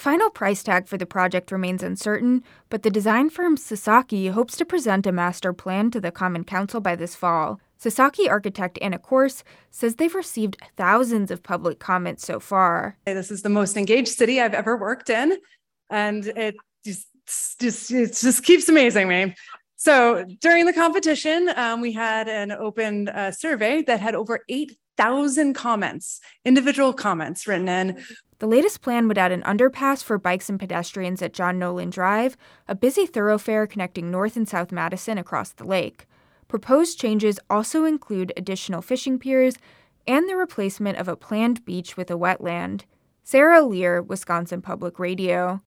final price tag for the project remains uncertain, but the design firm Sasaki hopes to present a master plan to the Common Council by this fall. Sasaki architect Anna Korse says they've received thousands of public comments so far. This is the most engaged city I've ever worked in, and it just keeps amazing me. So during the competition, we had an open survey that had over 8,000 comments, individual comments written in. The latest plan would add an underpass for bikes and pedestrians at John Nolan Drive, a busy thoroughfare connecting North and South Madison across the lake. Proposed changes also include additional fishing piers and the replacement of a planned beach with a wetland. Sarah Lear, Wisconsin Public Radio.